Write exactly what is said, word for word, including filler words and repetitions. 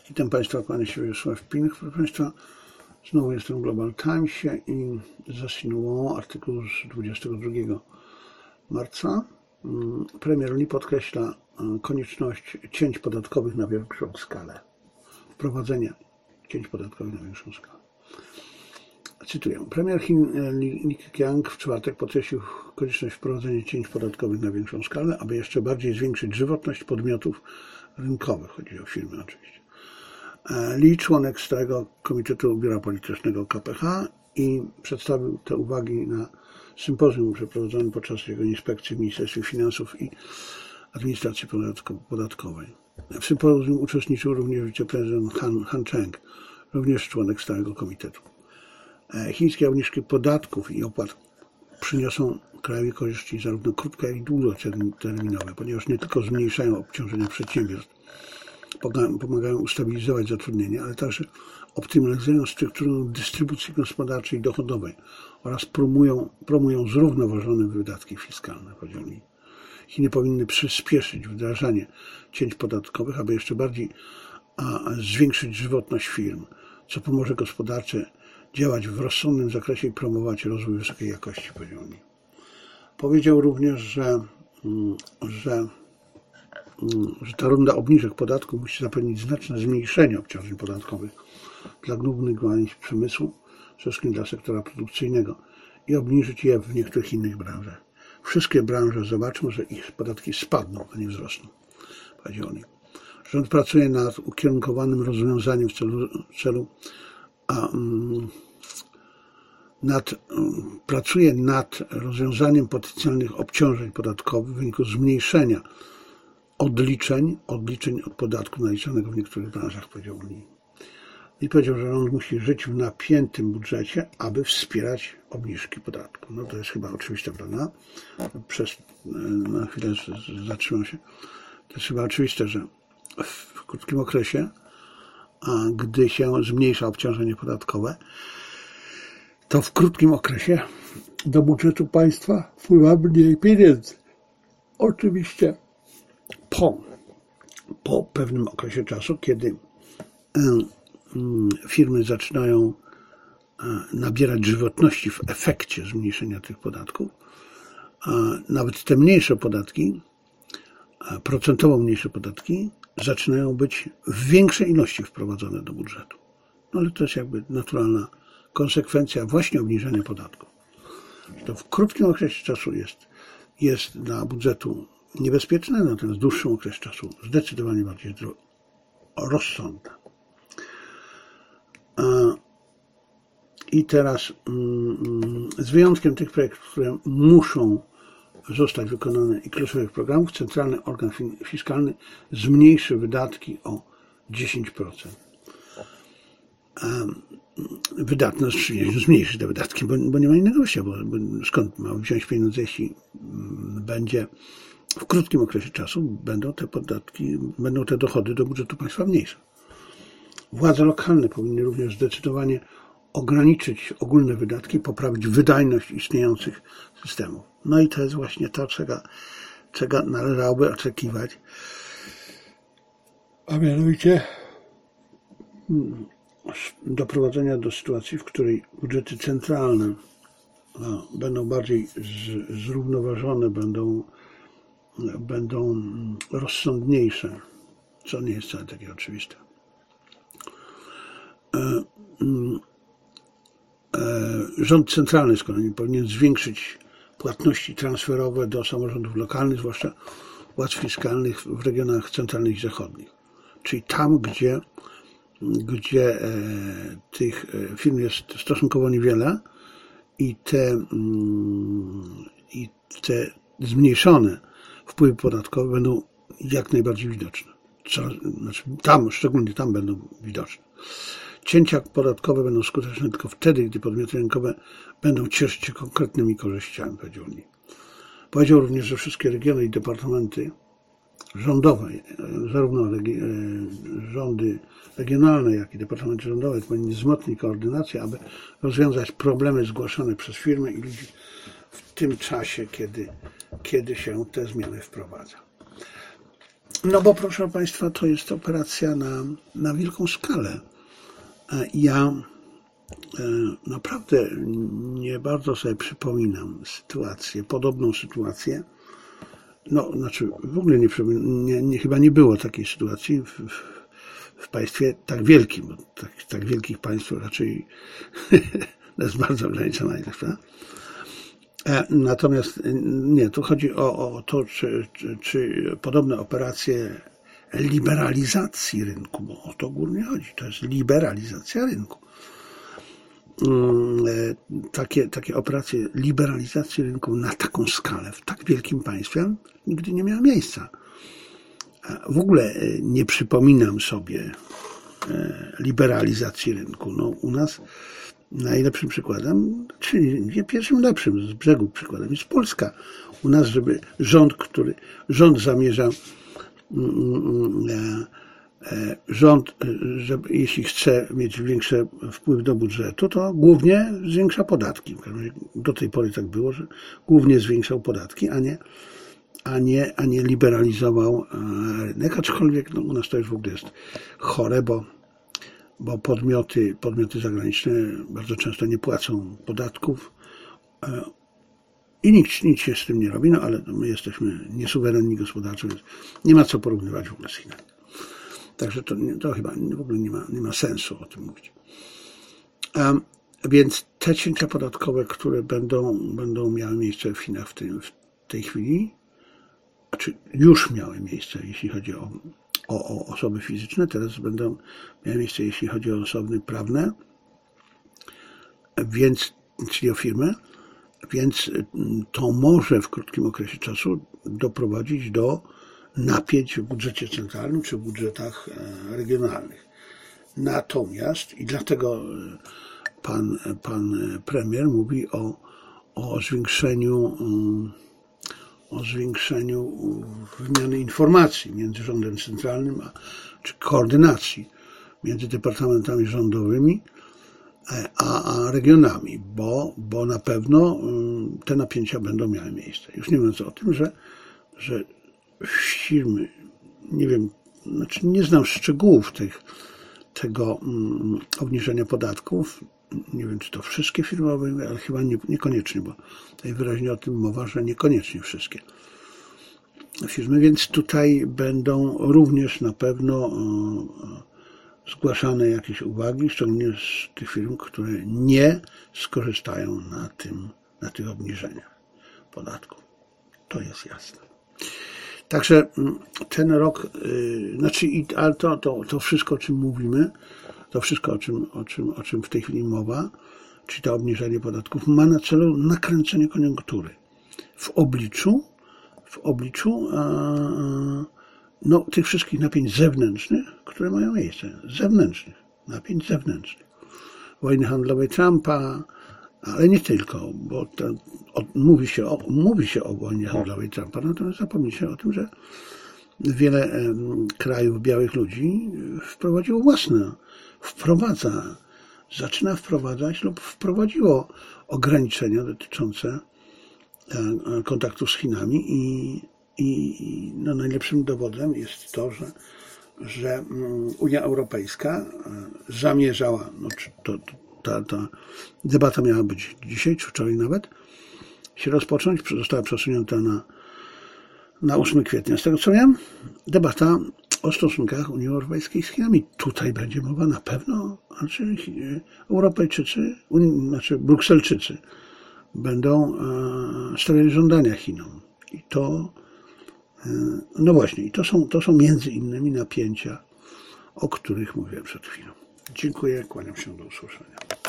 Witam Państwa, kłaniam się Wiesław Pinych. Proszę Państwa, znowu jestem w Global Timesie i zasynuło artykuł z dwudziestego drugiego marca. Premier Lee podkreśla konieczność cięć podatkowych na większą skalę. Wprowadzenie cięć podatkowych na większą skalę. Cytuję. Premier Chin Li Keqiang w czwartek podkreślił konieczność wprowadzenia cięć podatkowych na większą skalę, aby jeszcze bardziej zwiększyć żywotność podmiotów rynkowych. Chodzi o firmy oczywiście. Li, członek Stałego Komitetu Biura Politycznego K P H, i przedstawił te uwagi na sympozjum przeprowadzonym podczas jego inspekcji w Ministerstwie Finansów i Administracji Podatkowej. W sympozjum uczestniczył również wiceprezydent Han, Han Cheng, również członek Stałego Komitetu. Chińskie obniżki podatków i opłat przyniosą krajowi korzyści zarówno krótko, jak i długoterminowe, ponieważ nie tylko zmniejszają obciążenia przedsiębiorstw, pomagają ustabilizować zatrudnienie, ale także optymalizują strukturę dystrybucji gospodarczej i dochodowej oraz promują, promują zrównoważone wydatki fiskalne. Chiny powinny przyspieszyć wdrażanie cięć podatkowych, aby jeszcze bardziej a, zwiększyć żywotność firm, co pomoże gospodarce działać w rozsądnym zakresie i promować rozwój wysokiej jakości. Powiedział również, że, że że ta runda obniżek podatków musi zapewnić znaczne zmniejszenie obciążeń podatkowych dla głównych gałęzi przemysłu, przede wszystkim dla sektora produkcyjnego, i obniżyć je w niektórych innych branżach. Wszystkie branże zobaczą, że ich podatki spadną, a nie wzrosną, powiedział on. Rząd pracuje nad ukierunkowanym rozwiązaniem w celu, w celu a, um, nad, um, pracuje nad rozwiązaniem potencjalnych obciążeń podatkowych w wyniku zmniejszenia odliczeń, odliczeń od podatku naliczonego w niektórych branżach, powiedział Li. I powiedział, że rząd musi żyć w napiętym budżecie, aby wspierać obniżki podatku. No to jest chyba oczywiste, prawda? Przez, na chwilę zatrzymam się. To jest chyba oczywiste, że w krótkim okresie, a gdy się zmniejsza obciążenie podatkowe, to w krótkim okresie do budżetu państwa wpływa mniej pieniędzy. Oczywiście Po, po pewnym okresie czasu, kiedy firmy zaczynają nabierać żywotności w efekcie zmniejszenia tych podatków, nawet te mniejsze podatki, procentowo mniejsze podatki, zaczynają być w większej ilości wprowadzone do budżetu. No ale to jest jakby naturalna konsekwencja właśnie obniżenia podatków. To w krótkim okresie czasu jest, jest dla budżetu niebezpieczne, natomiast w dłuższym okresie czasu zdecydowanie bardziej rozsądne. I teraz z wyjątkiem tych projektów, które muszą zostać wykonane i kluczowych programów, Centralny Organ Fiskalny zmniejszy wydatki o dziesięć procent. Wydatne zmniejszy te wydatki, bo, bo nie ma innego wyjścia, bo, bo skąd ma wziąć pieniądze, jeśli będzie w krótkim okresie czasu będą te podatki, będą te dochody do budżetu państwa mniejsze. Władze lokalne powinny również zdecydowanie ograniczyć ogólne wydatki, poprawić wydajność istniejących systemów. No i to jest właśnie to, czego, czego należałoby oczekiwać. A mianowicie doprowadzenia do sytuacji, w której budżety centralne no, będą bardziej z, zrównoważone, będą będą rozsądniejsze, co nie jest wcale takie oczywiste. Rząd centralny z kolei powinien zwiększyć płatności transferowe do samorządów lokalnych, zwłaszcza władz fiskalnych w regionach centralnych i zachodnich. Czyli tam, gdzie, gdzie tych firm jest stosunkowo niewiele i te, i te zmniejszone wpływy podatkowe będą jak najbardziej widoczne. Co, znaczy tam, szczególnie tam będą widoczne. Cięcia podatkowe będą skuteczne tylko wtedy, gdy podmioty rynkowe będą cieszyć się konkretnymi korzyściami, powiedział Li. Powiedział również, że wszystkie regiony i departamenty rządowe, zarówno regi- rządy regionalne, jak i departamenty rządowe powinny wzmocnić koordynację, aby rozwiązać problemy zgłaszane przez firmy i ludzi w tym czasie, kiedy, kiedy się te zmiany wprowadza. No bo proszę Państwa, to jest operacja na, na wielką skalę. Ja naprawdę nie bardzo sobie przypominam sytuację, podobną sytuację. No, znaczy w ogóle nie, nie, nie chyba nie było takiej sytuacji w, w, w państwie tak wielkim, bo tak, tak wielkich państw raczej jest bardzo ograniczona ilość, prawda? Natomiast nie, tu chodzi o, o to, czy, czy, czy podobne operacje liberalizacji rynku, bo o to głównie chodzi, to jest liberalizacja rynku. Takie, takie operacje liberalizacji rynku na taką skalę, w tak wielkim państwie nigdy nie miały miejsca. W ogóle nie przypominam sobie liberalizacji rynku. No, u nas najlepszym przykładem, czyli nie pierwszym lepszym, z brzegu przykładem jest Polska. U nas, żeby rząd, który rząd zamierza rząd, żeby, jeśli chce mieć większy wpływ do budżetu, to głównie zwiększa podatki. Do tej pory tak było, że głównie zwiększał podatki, a nie, a nie, a nie liberalizował rynek, aczkolwiek no, u nas to już w ogóle jest chore, bo, bo podmioty, podmioty zagraniczne bardzo często nie płacą podatków i nikt nic się z tym nie robi, no ale my jesteśmy niesuwerenni gospodarczo, więc nie ma co porównywać w ogóle z Chinami. Także to, to chyba w ogóle nie ma, nie ma sensu o tym mówić. Um, więc te cięcia podatkowe, które będą, będą miały miejsce w Chinach w, tym, w tej chwili, znaczy już miały miejsce, jeśli chodzi o, o, o osoby fizyczne, teraz będą miały miejsce, jeśli chodzi o osoby prawne, więc, czyli o firmy, więc to może w krótkim okresie czasu doprowadzić do napięć w budżecie centralnym czy w budżetach regionalnych. Natomiast, i dlatego pan, pan premier mówi o, o zwiększeniu, o zwiększeniu wymiany informacji między rządem centralnym, a, czy koordynacji między departamentami rządowymi a, a regionami, bo, bo na pewno te napięcia będą miały miejsce. Już nie mówiąc o tym, że, że firmy, nie wiem, znaczy nie znam szczegółów tych, tego um, obniżenia podatków. Nie wiem, czy to wszystkie firmy obejmuje, ale chyba nie, niekoniecznie, bo tutaj wyraźnie o tym mowa, że niekoniecznie wszystkie firmy, więc tutaj będą również na pewno um, zgłaszane jakieś uwagi, szczególnie z tych firm, które nie skorzystają na tym, na tych obniżeniach podatków. To jest jasne. Także ten rok, yy, znaczy, ale to, to, to wszystko, o czym mówimy, to wszystko, o czym, o, czym, o czym w tej chwili mowa, czyli to obniżenie podatków, ma na celu nakręcenie koniunktury w obliczu, w obliczu a, no, tych wszystkich napięć zewnętrznych, które mają miejsce. Zewnętrznych, napięć zewnętrznych. Wojny handlowej Trumpa, ale nie tylko, bo to, o, mówi, się o, mówi się o wojnie handlowej Trumpa, natomiast zapomni się o tym, że wiele em, krajów białych ludzi wprowadziło własne, wprowadza, zaczyna wprowadzać lub wprowadziło ograniczenia dotyczące e, kontaktów z Chinami i, i no, najlepszym dowodem jest to, że, że Unia Europejska zamierzała, no, to, ta, ta debata miała być dzisiaj, czy wczoraj nawet, się rozpocząć, została przesunięta na, na ósmego kwietnia. Z tego co wiem, debata o stosunkach Unii Europejskiej z Chinami. Tutaj będzie mowa na pewno, znaczy Europejczycy, znaczy Brukselczycy będą stawiali żądania Chinom. I to, no właśnie, i to są, to są między innymi napięcia, o których mówiłem przed chwilą. Dziękuję, kłaniam się, do usłyszenia.